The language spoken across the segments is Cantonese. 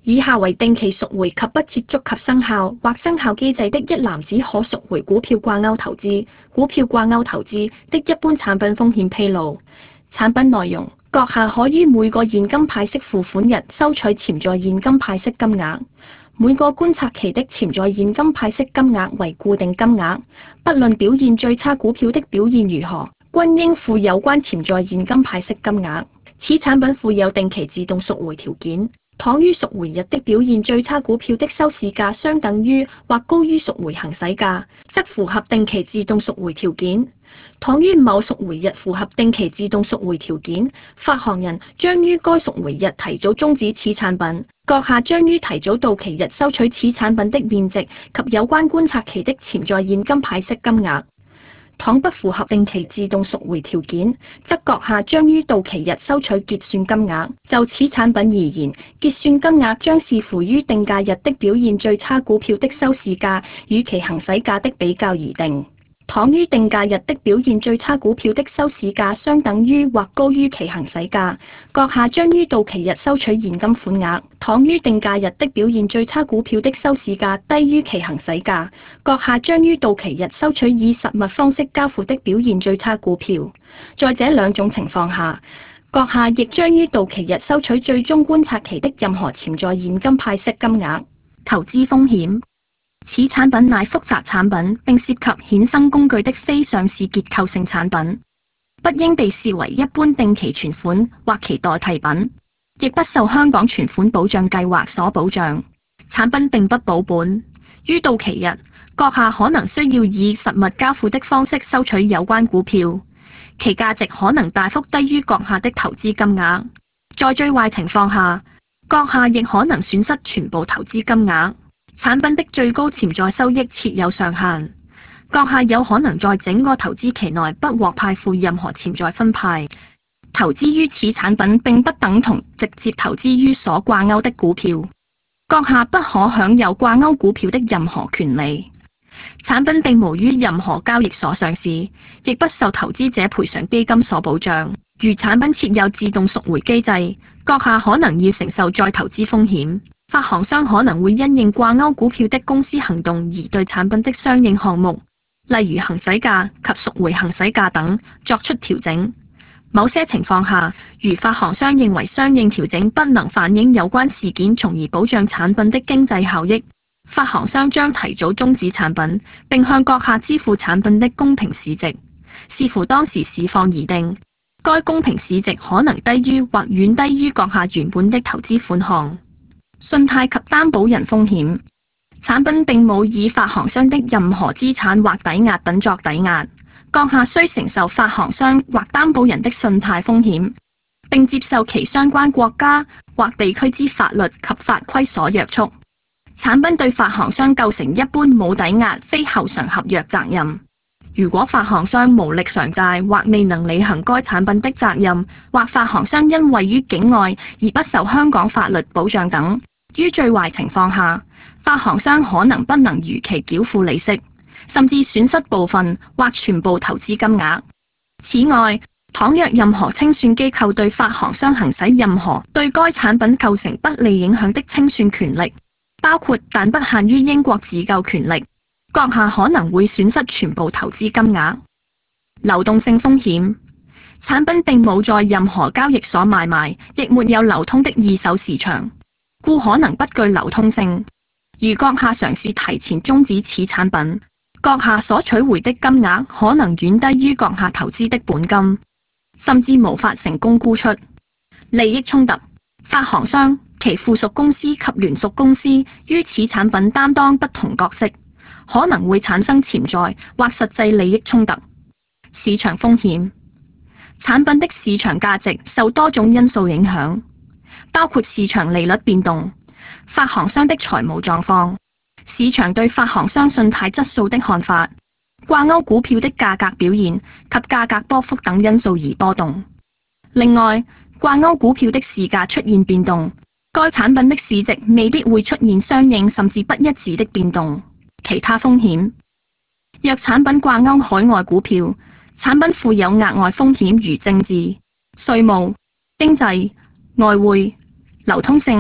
以下為定期贖回及不設觸及生效或生效機制的一籃子可贖回股票掛鈎投資、股票掛鈎投資的一般產品風險披露。產品內容：閣下可於每個現金派息付款日收取潛在現金派息金額，每個觀察期的潛在現金派息金額為固定金額，不論表現最差股票的表現如何，均應付有關潛在現金派息金額。此產品附有定期自動贖回條件。倘於贖回日的表現最差股票的收市價相等於或高於贖回行使價，則符合定期自動贖回條件。倘於某贖回日符合定期自動贖回條件，發行人將於該贖回日提早終止此產品。閣下將於提早到期日收取此產品的面值及有關觀察期的潛在現金派息金額。倘不符合定期自動贖回條件，則閣下將於到期日收取結算金額。就此產品而言，結算金額將視乎於定價日的表現最差股票的收市價與其行使價的比較而定。倘於定價日的表現最差股票的收市價相等於或高於其行使價，閣下將於到期日收取現金款額。倘於定價日的表現最差股票的收市價低於其行使價，閣下將於到期日收取以實物方式交付的表現最差股票。在這兩種情況下，閣下亦將於到期日收取最終觀察期的任何潛在現金派息金額。投資風險：此產品乃複雜產品，並涉及衍生工具的非上市結構性產品，不應被視為一般定期存款或其代替品，亦不受香港存款保障計劃所保障。產品並不保本，於到期日，閣下可能需要以實物交付的方式收取有關股票，其價值可能大幅低於閣下的投資金額。在最壞情況下，閣下亦可能損失全部投資金額。產品的最高潛在收益設有上限，閣下有可能在整個投資期內不獲派付任何潛在分派。投資於此產品並不等同直接投資於所掛鈎的股票，閣下不可享有掛鈎股票的任何權利。產品並無於任何交易所上市，亦不受投資者賠償基金所保障。如產品設有自動贖回機制，閣下可能要承受再投資風險。發行商可能會因應掛鈎股票的公司行動而對產品的相應項目，例如行使價及贖回行使價等作出調整。某些情況下，如發行商認為相應調整不能反映有關事件，從而保障產品的經濟效益，發行商將提早終止產品，並向閣下支付產品的公平市值，視乎當時市況而定。該公平市值可能低於或遠低於閣下原本的投資款項。信貸及擔保人風險：產品並冇以發行商的任何資產或抵押品作抵押，閣下需承受發行商或擔保人的信貸風險，並接受其相關國家或地區之法律及法規所約束。產品對發行商構成一般冇抵押非後償合約責任。如果發行商無力償債或未能履行該產品的責任，或發行商因位於境外而不受香港法律保障等，於最壞情況下，發行商可能不能如期繳付利息，甚至損失部分或全部投資金額。此外，倘若任何清算機構對發行商行使任何對該產品構成不利影響的清算權力，包括但不限於英國自救權力，閣下可能會損失全部投資金額。流動性風險：產品並冇在任何交易所買賣，亦沒有流通的二手市場，故可能不具流通性。如閣下嘗試提前終止此產品，閣下所取回的金額可能遠低於閣下投資的本金，甚至無法成功沽出。利益衝突：發行商、其附屬公司及聯屬公司於此產品擔當不同角色，可能會產生潛在或實際利益衝突。市場風險：產品的市場價值受多種因素影響，包括市場利率變動、發行商的財務狀況、市場對發行商信貸質素的看法、掛鈎股票的價格表現及價格波幅等因素而波動。另外，掛鈎股票的市價出現變動，該產品的市值未必會出現相應甚至不一致的變動。其他風險：若產品掛鈎海外股票，產品附有額外風險如政治、稅務、經濟、外匯、流通性、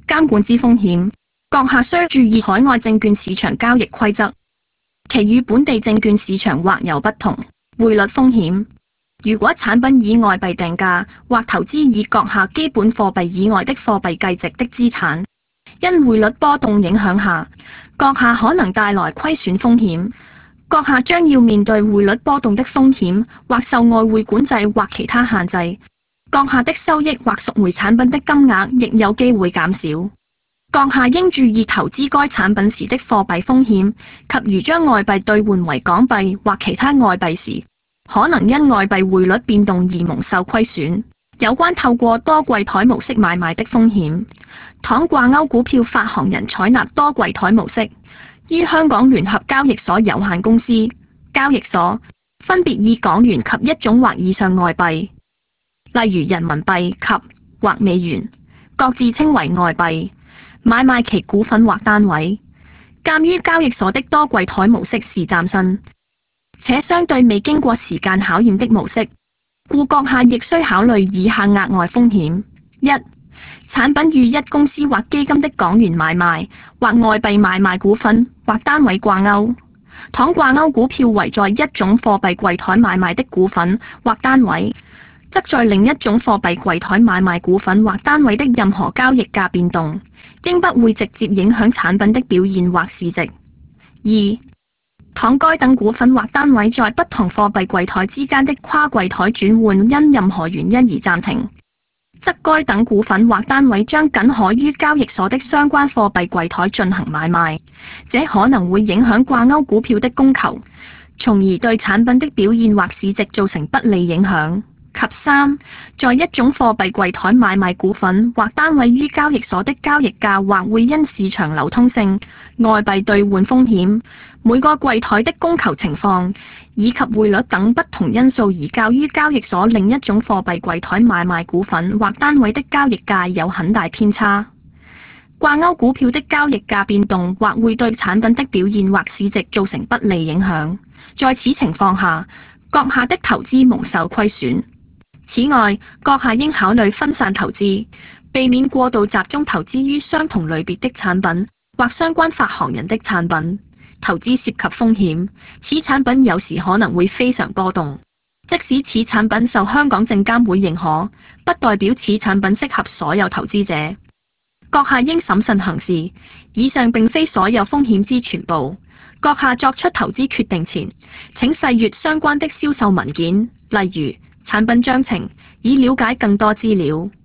監管之風險，閣下需注意海外證券市場交易規則，其與本地證券市場或有不同。匯率風險，如果產品以外幣定價或投資以閣下基本貨幣以外的貨幣計值的資產，因匯率波動影響下，閣下可能帶來虧損風險。閣下將要面對匯率波動的風險，或受外匯管制或其他限制。閣下的收益或贖回產品的金額亦有機會減少。閣下應注意投資該產品時的貨幣風險，及如將外幣兌換為港幣或其他外幣時，可能因外幣匯率變動而蒙受虧損。有關透過多櫃台模式買賣的風險，倘掛鈎股票發行人採納多櫃台模式，於香港聯合交易所有限公司交易所分別以港元及一種或以上外幣，例如人民幣及或美元，各自稱為外幣，買賣其股份或單位。鑑於交易所的多櫃台模式是嶄新且相對未經過時間考驗的模式，故閣下亦需考慮以下額外風險：一、產品與一公司或基金的港元買賣或外幣買賣股份或單位掛鈎，倘掛鈎股票為在一種貨幣櫃台買賣的股份或單位，則在另一種貨幣櫃台買賣股份或單位的任何交易價變動，應不會直接影響產品的表現或市值。二、倘該等股份或單位在不同貨幣櫃台之間的跨櫃台轉換因任何原因而暫停，則該等股份或單位將僅可於交易所的相關貨幣櫃台進行買賣，這可能會影響掛鈎股票的供求，從而對產品的表現或市值造成不利影響。及三，在一種貨幣櫃台買賣股份或單位於交易所的交易價或會因市場流通性、外幣兌換風險、每個櫃台的供求情況以及匯率等不同因素而較於交易所另一種貨幣櫃台買賣股份或單位的交易價有很大偏差。掛鈎股票的交易價變動或會對產品的表現或市值造成不利影響，在此情況下，閣下的投資蒙受虧損。此外，閣下應考慮分散投資，避免過度集中投資於相同類別的產品或相關發行人的產品。投資涉及風險，此產品有時可能會非常波動。即使此產品受香港證監會認可，不代表此產品適合所有投資者。閣下應審慎行事。以上並非所有風險之全部。閣下作出投資決定前，請細閱相關的銷售文件，例如產品章程，以了解更多資料。